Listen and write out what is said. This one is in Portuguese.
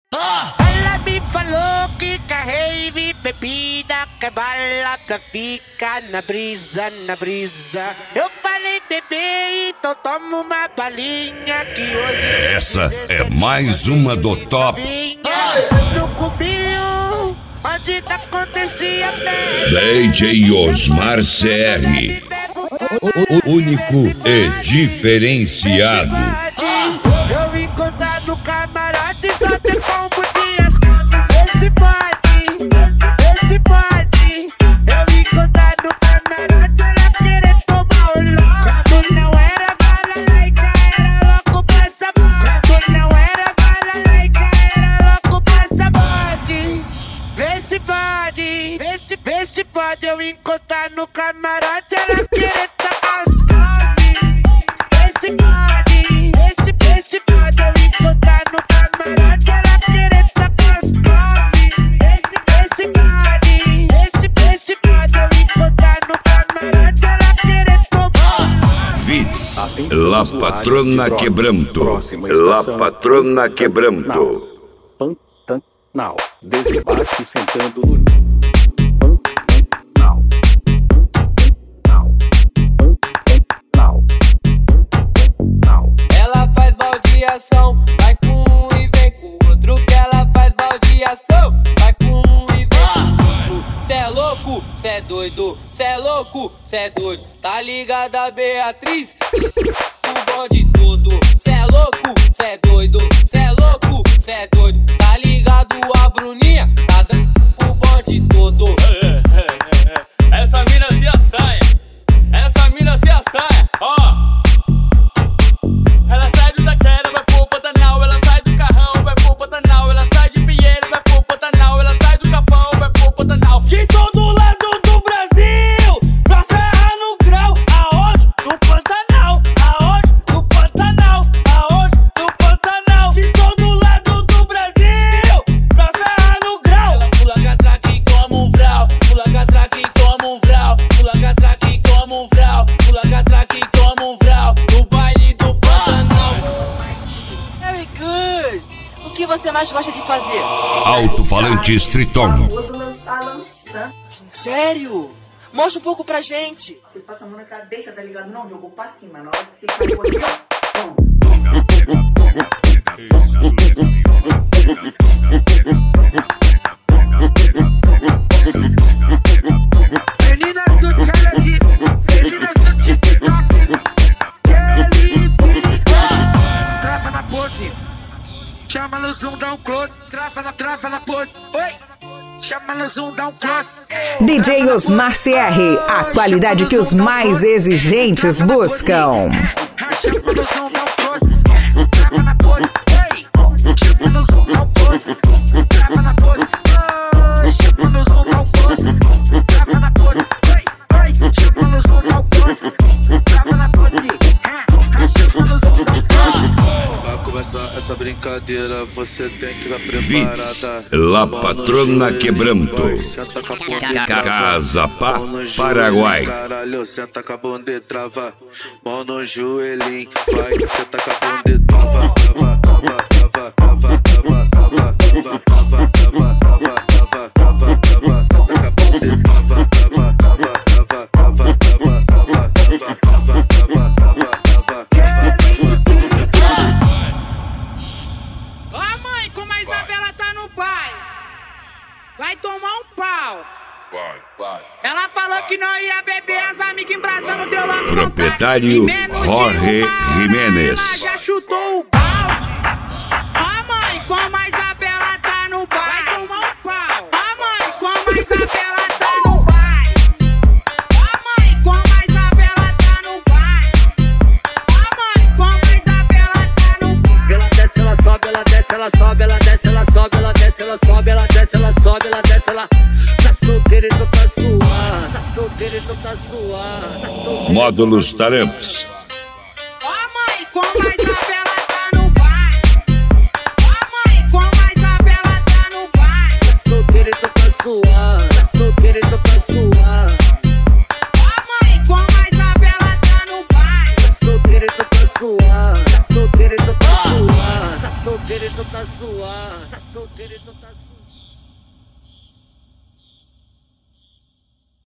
Ela me falou que rave, bebida, que bala, que fica na brisa, na brisa. Eu falei, bebê, então toma uma balinha que hoje... Essa é mais uma do top. No cubinho, onde acontecia DJ Osmar CR. Único e diferenciado. Eu encostar no camarote só tem combo dias. Esse pode. Eu encostar no camarote, ela querer tomar o louco. Tu não era balalaica, era louco pra essa bola. Tu não era balalaica, era louco pra essa bode. Vê se pode eu encostar no camarote, ela querer tomar os come. Esse pode eu encostar no camarote, ela querer tomar os come. Esse pode eu encostar no camarote, ela querer tomar. Vitz, La Patrona Quebranto. La Patrona Quebranto. Pantanal, desembarque sentando no Ela faz baldeação, vai com um e vem com o outro. Que ela faz baldeação, vai com um e vem com o outro. Cê é louco, cê é doido, cê é louco, cê é doido. Tá ligada, Beatriz? O bonde todo. Cê é louco, cê é doido, cê é louco, cê é doido. Tá ligado, a Bruninha? Tá dando o bonde todo. Essa mina se assanha, essa mina se assanha, ó. Ela sai do Taquera, vai pro Pantanal. Ela sai do Carrão, vai pro Pantanal. Ela sai de Pinheiro, vai pro Pantanal. Ela sai do Capão, vai pro Pantanal. De todo lado do Brasil, pra Serra no Grau. Aonde? No Pantanal. Aonde? No Pantanal. Aonde? No Pantanal. De todo lado do Brasil, pra Serra no Grau. Ela pula catraque como um vral. Pula catraque como um vral. Pula catraque como um vral. Pula catraque como um vral. No baile do Pantanal. Very good. O que você mais gosta de fazer? Alto-falante Striton. Famoso lançar. Sério? Mostra um pouco pra gente. Você passa a mão na cabeça, tá ligado? Não, jogou pra cima. Na hora que você caiu aqui, ó. Meninas do challenge, meninas do TikTok, Kelly B. Trava na pose, chama no zoom, dá um close. Trava na pose, oi. Chama no zoom, dá um close. DJ Osmar CR, a qualidade que os mais exigentes buscam. Chama no zoom, dá um close. Trava na pose, oi. Chama no zoom, dá um close. Trava na pose, oi. Chama no zoom, dá um close. Trava na pose, oi. Chama no zoom, dá um close. Trava na pose, chama no zoom, dá um close. Pra começar essa brincadeira, você tem que estar Vitz, preparada. La Patrona Quebranto. Senta com a bunda trava. Casa Pá, Mão no joelhinho, Paraguai. Caralho, senta com a bunda trava. Mão no joelhinho, vai, senta com a bunda trava. Trava, trava, trava, trava, trava, trava, trava, trava, trava, trava, trava, trava, senta com a bunda trava, trava, trava, trava, trava, trava, trava, trava, trava, trava, trava, trava. Ó mãe, como a Isabela tá no baile, vai tomar um pau. Ela falou que não ia beber, as amigas embrasando, deu logo Proprietário Jorge Jimenez. Já chutou o balde. Ó mãe, como a Isabela tá no baile, vai tomar um pau. Ó mãe, como a Isabela tá no baile. Ó mãe, como a Isabela tá no baile. Ó mãe, como a Isabela tá no baile. Ela desce, ela sobe, ela desce, ela sobe, ela desce, ela sobe, ela desce, ela sobe, ela desce, ela sobe, ela desce, ela. Tá solteira, então tá suave. Tá solteira, então tá suave. Tá solteira. Módulos Taramps. Ó mãe, como a Isabela tá no baile. Ó mãe, como a Isabela tá no baile. Tá solteira, então tá suave. Tá solteira, então tá suave. Ó mãe, como a Isabela tá no baile. Tá solteira, então tá suave. Tá solteira, então tá suave. Tá solteira, então tá suave. Tá solteira. xeretão tá suave.